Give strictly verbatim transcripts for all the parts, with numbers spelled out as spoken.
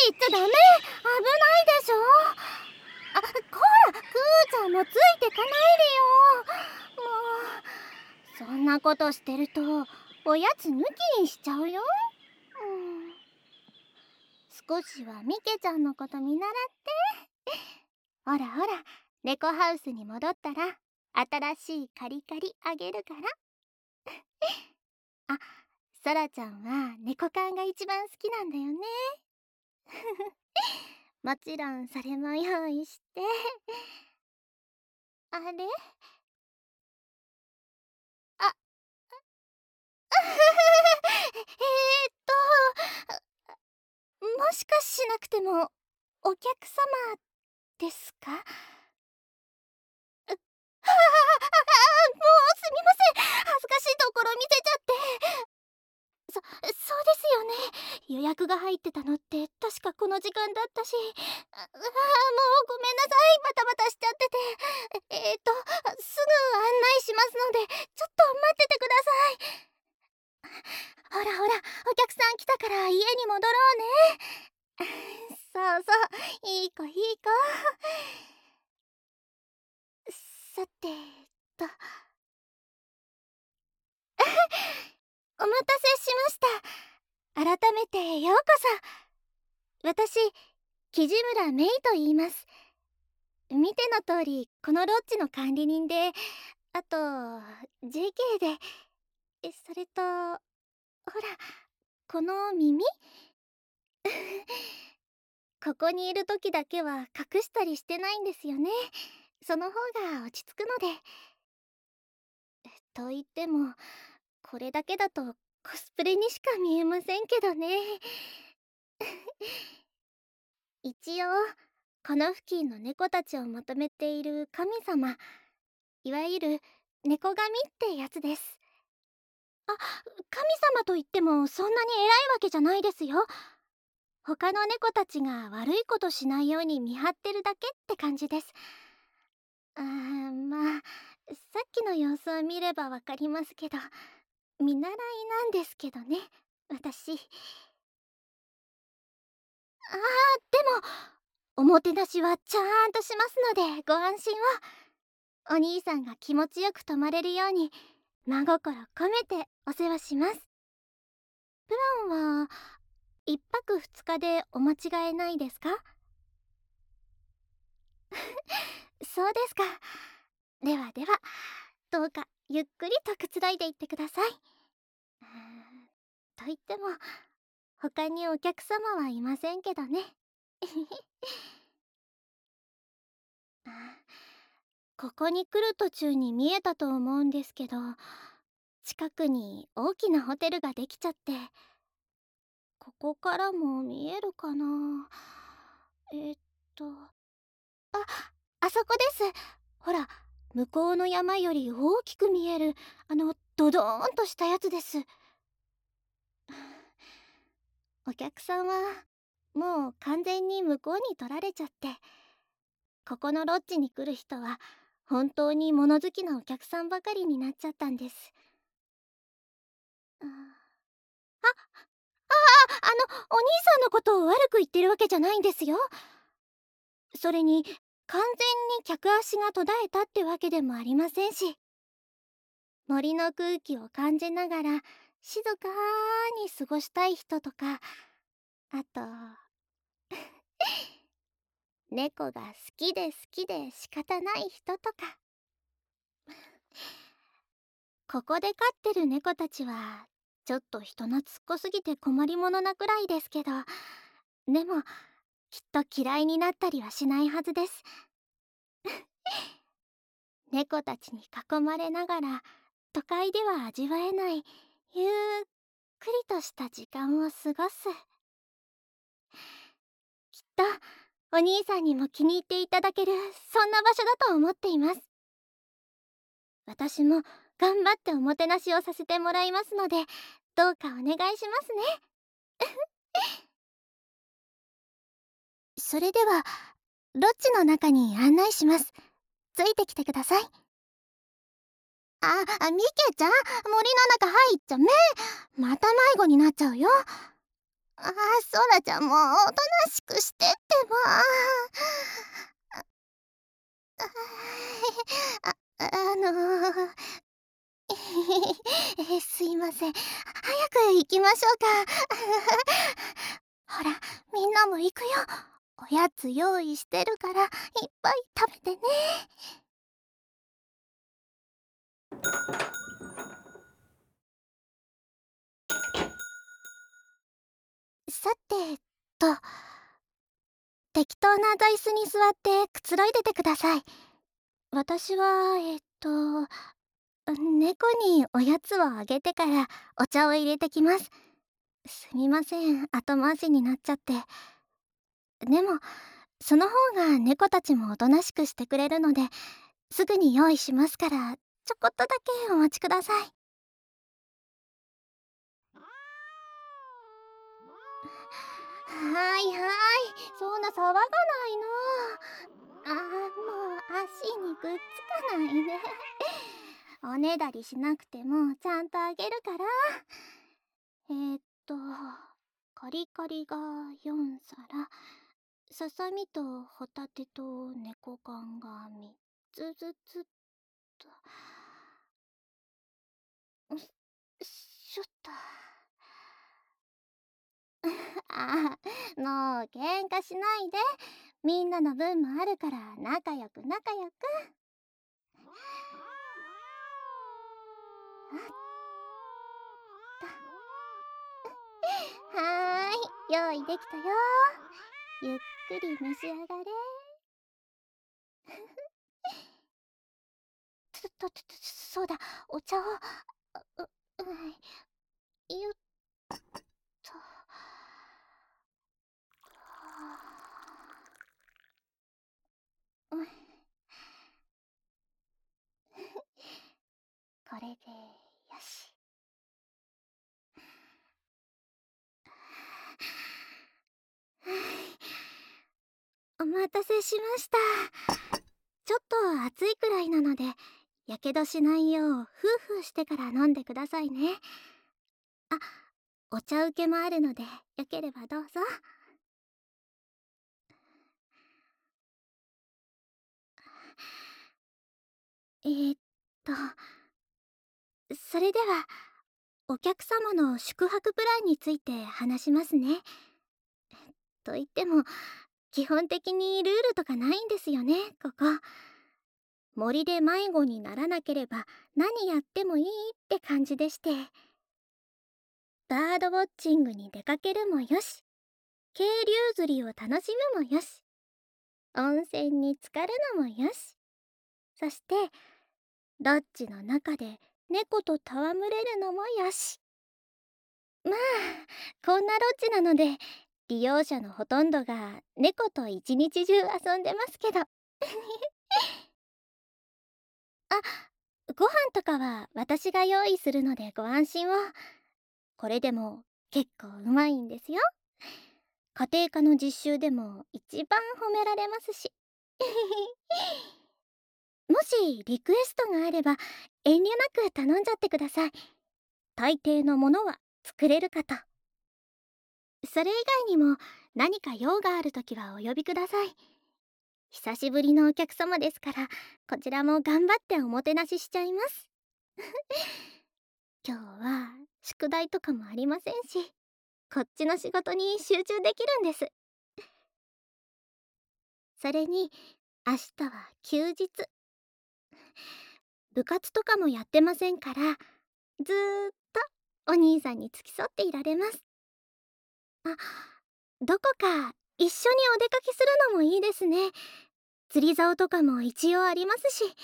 行っちゃダメ。危ないでしょ。あ、こら、くーちゃんもついてかないでよ。もうそんなことしてるとおやつ抜きにしちゃうよ。うん、少しはミケちゃんのこと見習って。ほらほら、猫ハウスに戻ったら新しいカリカリあげるから。あ、ソラちゃんは猫缶が一番好きなんだよね。もちろんそれも用意して。あれ、あえーっともしかしなくてもお客様ですか？ああ、もうすみません。恥ずかしいところ見せちゃって。そ、そうですよね。予約が入ってたのって確かこの時間だったし。ああ、もうごめんなさい。バタバタしちゃってて。ええー、っとすぐ案内しますのでちょっと待っててください。ほらほら、お客さん来たから家に戻ろうね。そうそう、いい子いい子。さてとお待たせしました。改めてようこそ。私、木地村メイと言います。見ての通りこのロッジの管理人で、あと ジェーケー で、えそれとほらこの耳ここにいる時だけは隠したりしてないんですよね。その方が落ち着くので。と言ってもこれだけだとコスプレにしか見えませんけどね。一応この付近の猫たちをまとめている神様、いわゆる猫神ってやつです。あ、神様といってもそんなに偉いわけじゃないですよ。他の猫たちが悪いことしないように見張ってるだけって感じです。あー、まあさっきの様子を見ればわかりますけど、見習いなんですけどね、私。あー、でもおもてなしはちゃんとしますのでご安心を。お兄さんが気持ちよく泊まれるように真心込めてお世話します。プランはいっぱくふつかでお間違えないですか？そうですか。ではでは、どうかゆっくりとくつろいでいってください。うーん、と言っても他にお客様はいませんけどね。ここに来る途中に見えたと思うんですけど、近くに大きなホテルができちゃって。ここからも見えるかな。えーっとあ、あそこです。ほら、向こうの山より大きく見えるあのドドーンとしたやつです。お客さんはもう完全に向こうに取られちゃって、ここのロッジに来る人は本当に物好きなお客さんばかりになっちゃったんです。ああ、あのお兄さんのことを悪く言ってるわけじゃないんですよ。それに完全に客足が途絶えたってわけでもありませんし、森の空気を感じながら静かに過ごしたい人とか、あと猫が好きで好きで仕方ない人とか。ここで飼ってる猫たちはちょっと人懐っこすぎて困りものなくらいですけど、でもきっと嫌いになったりはしないはずです。猫たちに囲まれながら都会では味わえないゆっくりとした時間を過ごす。きっとお兄さんにも気に入っていただける、そんな場所だと思っています。私も頑張っておもてなしをさせてもらいますので、どうかお願いしますね。それではロッジの中に案内します。ついてきてください。あ、ミケちゃん、森の中入っちゃめ。また迷子になっちゃうよ。 ああ、ソラちゃんもおとなしくしてってば。あ、あのえ、すいません。早く行きましょうか。ほら、みんなも行くよ。おやつ用意してるからいっぱい食べてね。さてと、適当な座椅子に座ってくつろいでてください。私はえっと猫におやつをあげてからお茶を入れてきます。すみません、後回しになっちゃって。でもその方が猫たちもおとなしくしてくれるので、すぐに用意しますから、ちょこっとだけお待ちください。はいはい、そんな騒がないの。あー、もう足にくっつかないで。おねだりしなくてもちゃんとあげるから。えー、っとカリカリがよんさら、ささみとホタテと猫缶がみっつずつと。よいしょっと。ああ、もう喧嘩しないで。みんなの分もあるから仲良く仲良く。あったはーい、用意できたよ。ゆっくり召し上がれ。とととそうだ、お茶を。う、う、よっと。うん、これでよし。お待たせしました。ちょっと暑いくらいなので、やけどしないようフーフーしてから飲んでくださいね。あ、お茶受けもあるので、よければどうぞ。えー、っとそれではお客様の宿泊プランについて話しますね。と言っても基本的にルールとかないんですよね、ここ。森で迷子にならなければ何やってもいいって感じでして、バードウォッチングに出かけるもよし、渓流釣りを楽しむもよし、温泉に浸かるのもよし、そしてロッジの中で猫と戯れるのもよし。まあこんなロッジなので利用者のほとんどが猫と一日中遊んでますけど。あ、ご飯とかは私が用意するのでご安心を。これでも結構うまいんですよ。家庭科の実習でも一番褒められますし。もしリクエストがあれば遠慮なく頼んじゃってください。大抵のものは作れるかと。それ以外にも何か用があるときはお呼びください。久しぶりのお客様ですから、こちらも頑張っておもてなししちゃいます。今日は宿題とかもありませんし、こっちの仕事に集中できるんです。それに明日は休日。部活とかもやってませんから、ずーっとお兄さんに付き添っていられます。あ、どこか一緒にお出かけするのもいいですね。釣り竿とかも一応ありますし。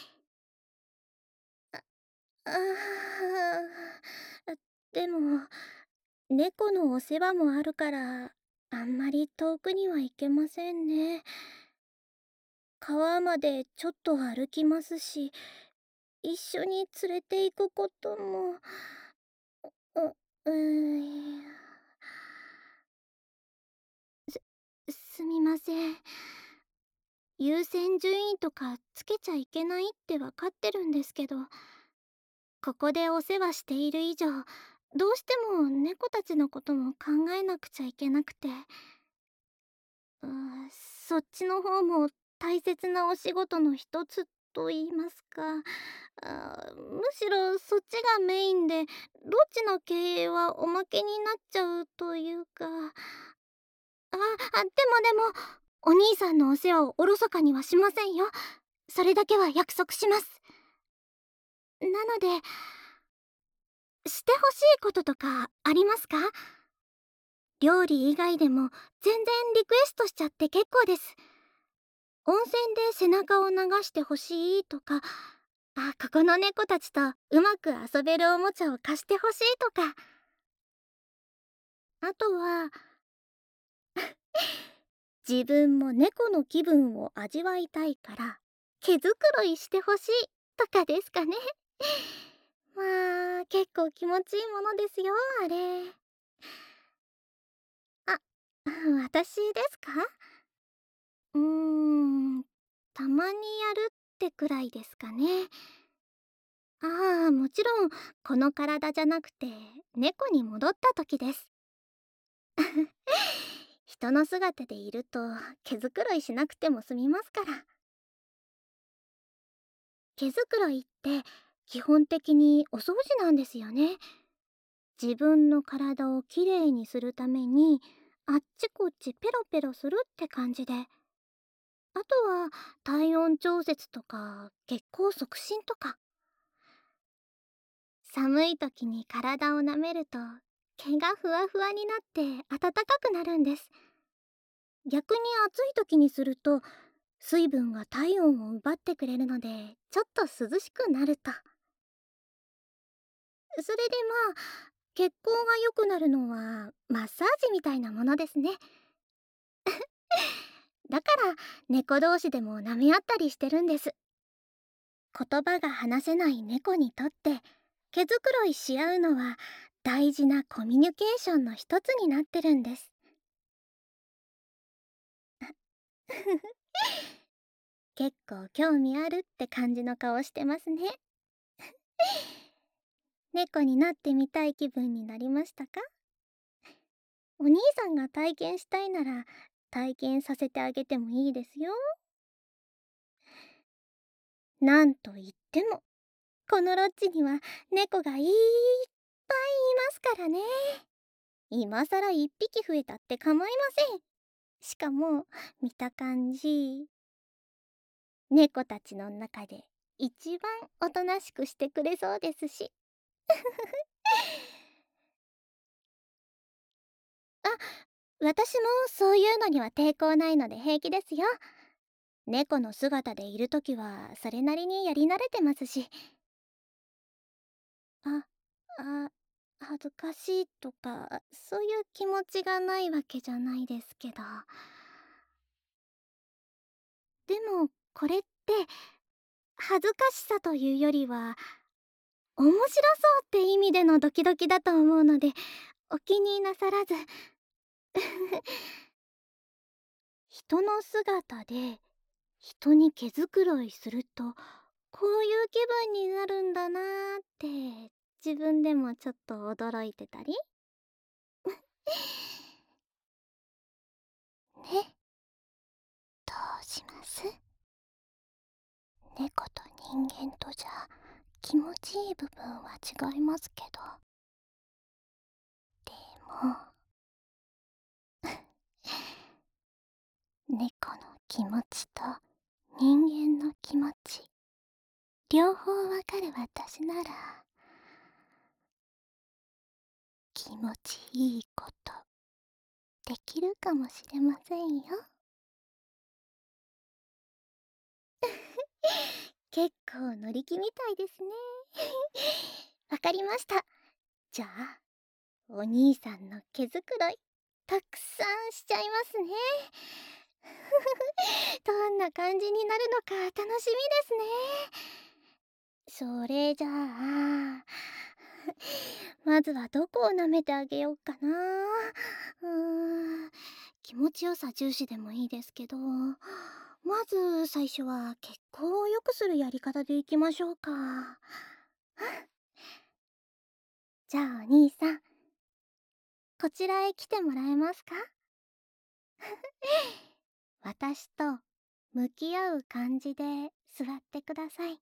ああ、でも猫のお世話もあるからあんまり遠くには行けませんね。川までちょっと歩きますし、一緒に連れて行くことも。う、うーん。す、すみません。優先順位とかつけちゃいけないってわかってるんですけど、ここでお世話している以上どうしても猫たちのことも考えなくちゃいけなくて、うーそっちの方も大切なお仕事の一つと言いますか、あーむしろそっちがメインでロッジの経営はおまけになっちゃうというか、ああ、でもでもお兄さんのお世話をおろそかにはしませんよ。それだけは約束します。なので、してほしいこととかありますか？料理以外でも全然リクエストしちゃって結構です。温泉で背中を流してほしいとか、あ、ここの猫たちとうまく遊べるおもちゃを貸してほしいとか、あとは自分も猫の気分を味わいたいから毛づくろいしてほしいとかですかね。まあ結構気持ちいいものですよ、あれ。あ、私ですか？うーん、たまにやるってくらいですかね。ああ、もちろんこの体じゃなくて猫に戻った時です。人の姿でいると毛づくろいしなくても済みますから。毛づくろいって基本的にお掃除なんですよね。自分の体をきれいにするためにあっちこっちペロペロするって感じで、あとは体温調節とか血行促進とか、寒い時に体を舐めると毛がふわふわになって暖かくなるんです。逆に暑い時にすると水分が体温を奪ってくれるのでちょっと涼しくなると。それでまあ血行が良くなるのはマッサージみたいなものですね。だから猫同士でも舐め合ったりしてるんです。言葉が話せない猫にとって毛づくろいし合うのは大事なコミュニケーションの一つになってるんです。結構興味あるって感じの顔してますね。猫になってみたい気分になりましたか？お兄さんが体験したいなら体験させてあげてもいいですよ。なんといってもこのロッジには猫がいっぱいいますからね。今さら一匹増えたって構いません。しかも見た感じ、猫たちの中で一番おとなしくしてくれそうですし。あ、私もそういうのには抵抗ないので平気ですよ。猫の姿でいるときはそれなりにやり慣れてますし。あ、あ、恥ずかしいとかそういう気持ちがないわけじゃないですけど。でもこれって恥ずかしさというよりは面白そうって意味でのドキドキだと思うのでお気になさらず。人の姿で人に毛づくろいするとこういう気分になるんだなーって自分でもちょっと驚いてたりね。どうします？猫と人間とじゃ気持ちいい部分は違いますけど、でも猫の気持ちと人間の気持ち両方わかる私なら気持ちいいことできるかもしれませんよ。結構乗り気みたいですね。わかりました。じゃあお兄さんの毛づくろいたくさんしちゃいますね。どんな感じになるのか楽しみですね。それじゃあまずはどこを舐めてあげようかな。うーん、気持ちよさ重視でもいいですけど、まず最初は血行を良くするやり方でいきましょうか。 じゃあお兄さん、こちらへ来てもらえますか？私と向き合う感じで座ってください。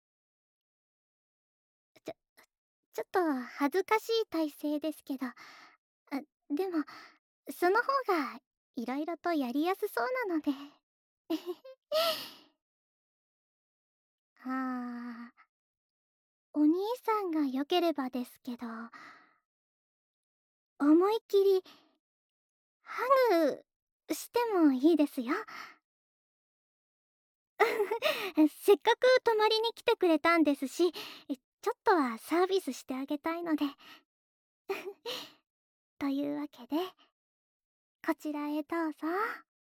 ちょちょっと恥ずかしい体勢ですけど、あ、でもその方がいろいろとやりやすそうなので。ああ、お兄さんが良ければですけど、思いっきりハグしてもいいですよ。せっかく泊まりに来てくれたんですし、ちょっとはサービスしてあげたいので。というわけで、こちらへどうぞ。